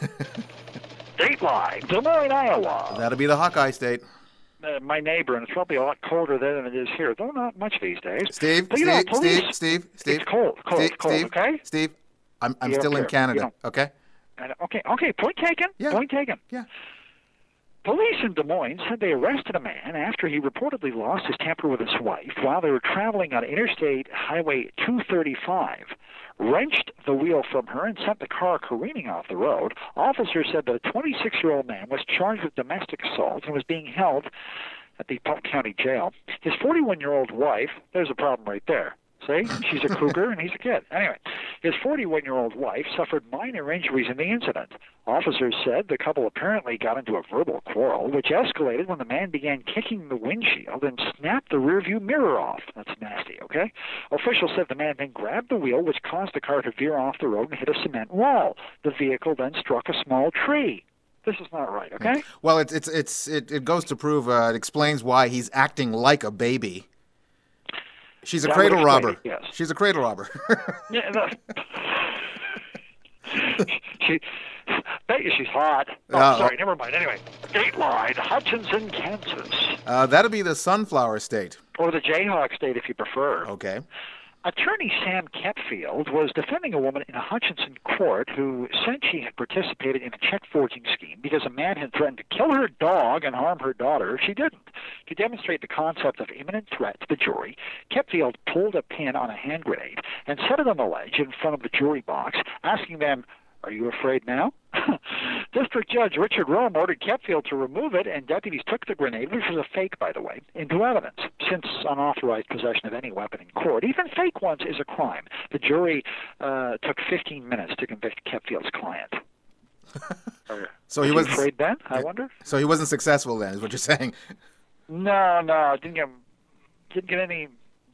Dateline, Des Moines, Iowa. That'll be the Hawkeye State. Uh, my neighbor, and it's probably a lot colder there than it is here, though not much these days. Steve, but, Steve, know, police, Steve, Steve, Steve. It's cold, cold, Steve, cold, Steve, okay? Steve, I'm, I'm you still in care. Canada, okay? And, okay, okay, point taken, yeah. point taken. Yeah. Police in Des Moines said they arrested a man after he reportedly lost his temper with his wife while they were traveling on Interstate Highway two thirty-five, wrenched the wheel from her, and sent the car careening off the road. Officers said that a twenty-six-year-old man was charged with domestic assault and was being held at the Polk County Jail. His forty-one-year-old wife, there's a problem right there. See? She's a cougar and he's a kid. Anyway, his forty-one-year-old wife suffered minor injuries in the incident. Officers said the couple apparently got into a verbal quarrel, which escalated when the man began kicking the windshield and snapped the rearview mirror off. That's nasty, okay? Officials said the man then grabbed the wheel, which caused the car to veer off the road and hit a cement wall. The vehicle then struck a small tree. This is not right, okay? Well, it's it's it's it, it goes to prove, uh, it explains why he's acting like a baby. She's a that cradle robber. It, yes. She's a cradle robber. yeah, the, she, bet you she's hot. Oh, uh, sorry, never mind. Anyway, Dateline, Hutchinson, Kansas. Uh, that'll be the Sunflower State. Or the Jayhawk State, if you prefer. Okay. Attorney Sam Ketfield was defending a woman in a Hutchinson court who said she had participated in a check forging scheme because a man had threatened to kill her dog and harm her daughter if she didn't. To demonstrate the concept of imminent threat to the jury, Ketfield pulled a pin on a hand grenade and set it on the ledge in front of the jury box, asking them, "Are you afraid now?" District Judge Richard Rome ordered Ketfield to remove it, and deputies took the grenade, which was a fake, by the way, into evidence. Since unauthorized possession of any weapon in court, even fake ones, is a crime. The jury uh, took fifteen minutes to convict Ketfield's client. So was he wasn't afraid then, I wonder? So he wasn't successful then, is what you're saying? No, no, didn't get, didn't get any...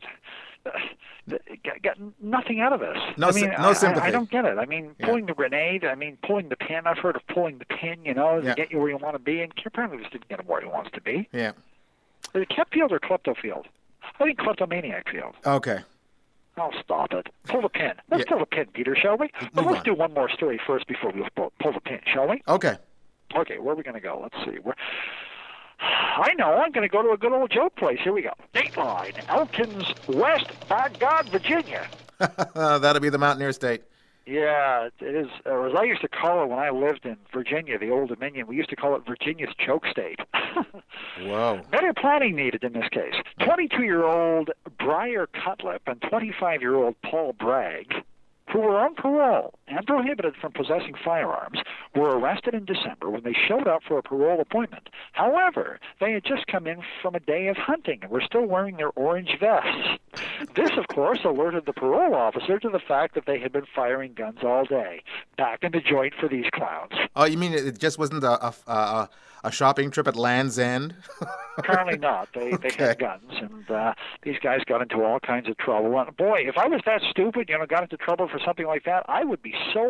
Got, got nothing out of this. No, I mean, no I, sympathy. I, I don't get it. I mean, yeah. pulling the grenade. I mean, pulling the pin. I've heard of pulling the pin. You know, yeah. to get you where you want to be. And apparently, this didn't get him where he wants to be. Yeah. Is it Ketfield or Kleptofield? I think Kleptomaniac Field. Okay. Oh, stop it. Pull the pin. Let's yeah. pull the pin, Peter, shall we? But Move let's on. do one more story first before we pull, pull the pin, shall we? Okay. Okay, where are we going to go? Let's see. Where... I know. I'm going to go to a good old joke place. Here we go. Dateline, Elkins, West, by God, Virginia. That'll be the Mountaineer State. Yeah, it is. Or as I used to call it when I lived in Virginia, the Old Dominion, we used to call it Virginia's choke state. Whoa. Better planning needed in this case. twenty-two-year-old Briar Cutlip and twenty-five-year-old Paul Bragg, who were on parole and prohibited from possessing firearms, were arrested in December when they showed up for a parole appointment. However, they had just come in from a day of hunting and were still wearing their orange vests. This, of course, alerted the parole officer to the fact that they had been firing guns all day. Back in the joint for these clowns. Oh, you mean it just wasn't a a, a, a shopping trip at Land's End? Apparently not. They Okay. they had guns, and uh, these guys got into all kinds of trouble. And boy, if I was that stupid, you know, got into trouble for something like that, I would be so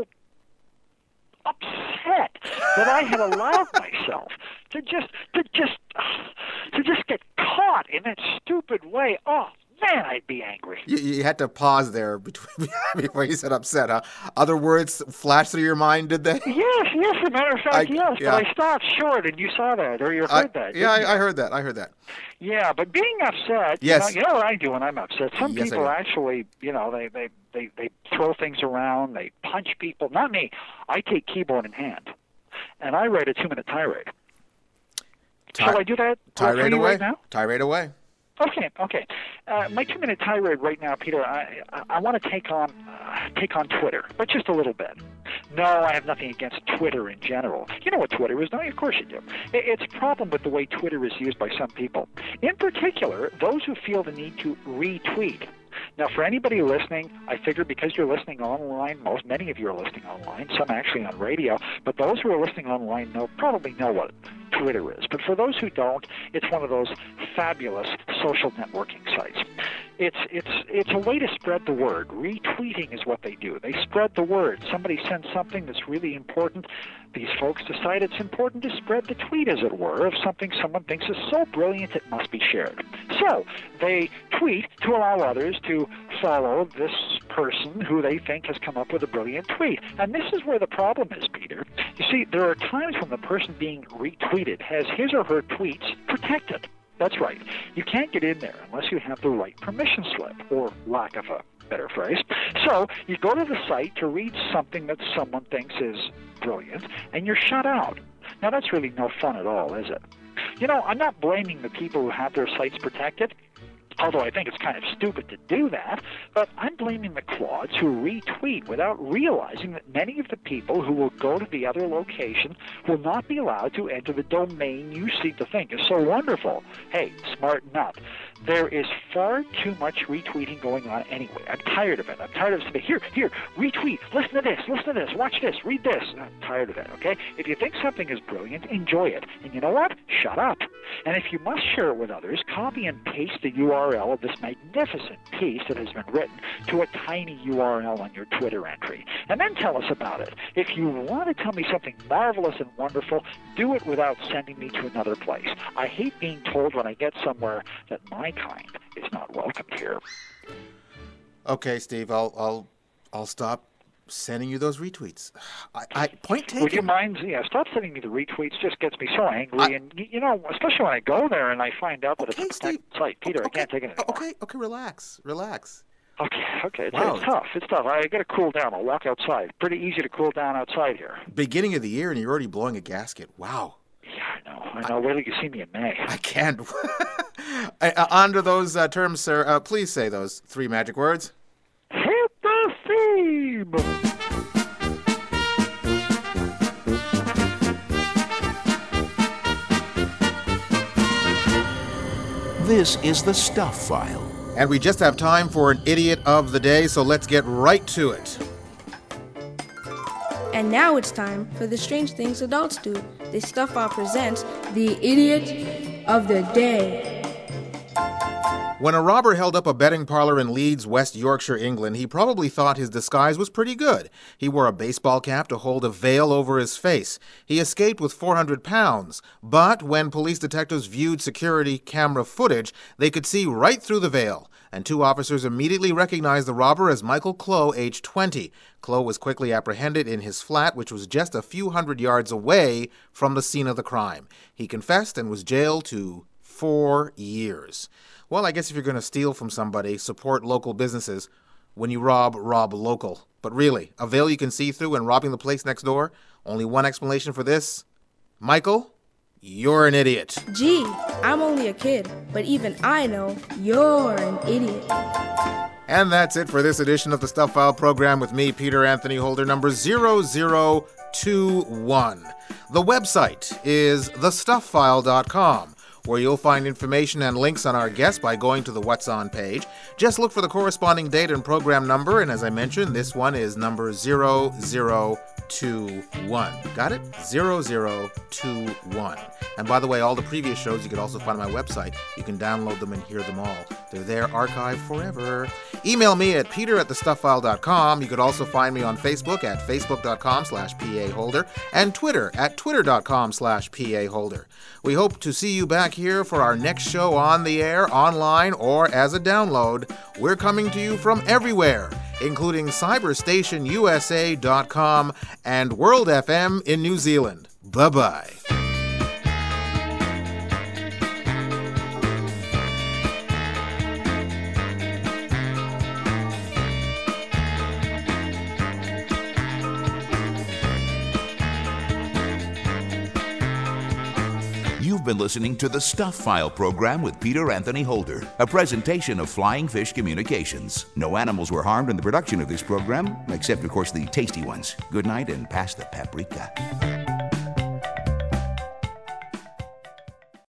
upset that I had allowed myself to just to just to just get caught in that stupid way. Oh man, I'd be angry. You, you had to pause there between, before you said upset, huh? Other words flashed through your mind, did they? Yes, yes, as a matter of fact, I- yes. yeah. But I stopped short, and you saw that, or you heard I, that. yeah, didn't you? I, I heard that. I heard that. Yeah, but being upset, Yes. you know, you know what I do when I'm upset? Some Yes, I people do. actually, you know, they, they, they, they throw things around, they punch people. Not me. I take keyboard in hand, and I write a two-minute tirade. Ti- Shall I do that for Tirade you away. right now? Tirade away. Okay, okay. Uh, my two-minute tirade right now, Peter. I I, I want to take on uh, take on Twitter, but just a little bit. No, I have nothing against Twitter in general. You know what Twitter is, don't you? Of course you do. I- It's a problem with the way Twitter is used by some people. In particular, those who feel the need to retweet. Now, for anybody listening, I figure because you're listening online, most many of you are listening online, some actually on radio, but those who are listening online know probably know what Twitter is. But for those who don't, it's one of those fabulous social networking sites. It's it's it's a way to spread the word. Retweeting is what they do. They spread the word. Somebody sends something that's really important. These folks decide it's important to spread the tweet, as it were, of something someone thinks is so brilliant it must be shared. So they tweet to allow others to follow this person who they think has come up with a brilliant tweet. And this is where the problem is, Peter. You see, there are times when the person being retweeted has his or her tweets protected. That's right. You can't get in there unless you have the right permission slip, or lack of a better phrase. So you go to the site to read something that someone thinks is brilliant, and you're shut out. Now, that's really no fun at all, is it? You know, I'm not blaming the people who have their sites protected, although I think it's kind of stupid to do that, but I'm blaming the clods who retweet without realizing that many of the people who will go to the other location will not be allowed to enter the domain you seem to think is so wonderful. Hey, smarten up. There is far too much retweeting going on anyway. I'm tired of it. I'm tired of saying, here, here, retweet, listen to this, listen to this, watch this, read this. I'm tired of it, okay? If you think something is brilliant, enjoy it. And you know what? Shut up. And if you must share it with others, copy and paste the U R L of this magnificent piece that has been written to a tiny U R L on your Twitter entry. And then tell us about it. If you want to tell me something marvelous and wonderful, do it without sending me to another place. I hate being told when I get somewhere that my kind is not welcome here. Okay, Steve, I'll I'll I'll stop sending you those retweets. I, I point taken. Would you mind? Yeah, stop sending me the retweets. Just gets me so angry, I- and y- you know, especially when I go there and I find out that Okay, it's a protected Steve. site. Peter, okay, I can't take it anymore. Okay, okay, relax, relax. Okay, okay, it's, Wow. it's tough. It's tough. I got to cool down. I'll walk outside. Pretty easy to cool down outside here. Beginning of the year and you're already blowing a gasket. Wow. Yeah, I know. I know. Wait till you see me in May. I can't. uh, under those uh, terms, sir, uh, please say those three magic words. Hit the theme. This is the Stuff File. And we just have time for an idiot of the day, so let's get right to it. And now it's time for the strange things adults do. The Stuff File presents the Idiot of the Day. When a robber held up a betting parlor in Leeds, West Yorkshire, England, he probably thought his disguise was pretty good. He wore a baseball cap to hold a veil over his face. He escaped with four hundred pounds. But when police detectives viewed security camera footage, they could see right through the veil. And two officers immediately recognized the robber as Michael Clow, age twenty. Clow was quickly apprehended in his flat, which was just a few hundred yards away from the scene of the crime. He confessed and was jailed to four years. Well, I guess if you're going to steal from somebody, support local businesses. when you rob, rob local. But really, a veil you can see through and robbing the place next door? Only one explanation for this? Michael, you're an idiot. Gee, I'm only a kid, but even I know you're an idiot. And that's it for this edition of the Stuff File program with me, Peter Anthony Holder, number zero zero two one. The website is the stuff file dot com, where you'll find information and links on our guests by going to the What's On page. Just look for the corresponding date and program number, and as I mentioned, this one is number zero zero two one. Got it? zero zero two one. And by the way, all the previous shows you can also find on my website. You can download them and hear them all. They're there, archived forever. Email me at peter at the stuff file dot com. You could also find me on Facebook at facebook dot com slash pa holder and Twitter at twitter dot com slash pa holder. We hope to see you back here for our next show on the air, online, or as a download. We're coming to you from everywhere, including cyberstation U S A dot com and World F M in New Zealand. Bye-bye. You've been listening to the Stuff File program with Peter Anthony Holder, a presentation of Flying Fish Communications. No animals were harmed in the production of this program, except, of course, the tasty ones. Good night and pass the paprika.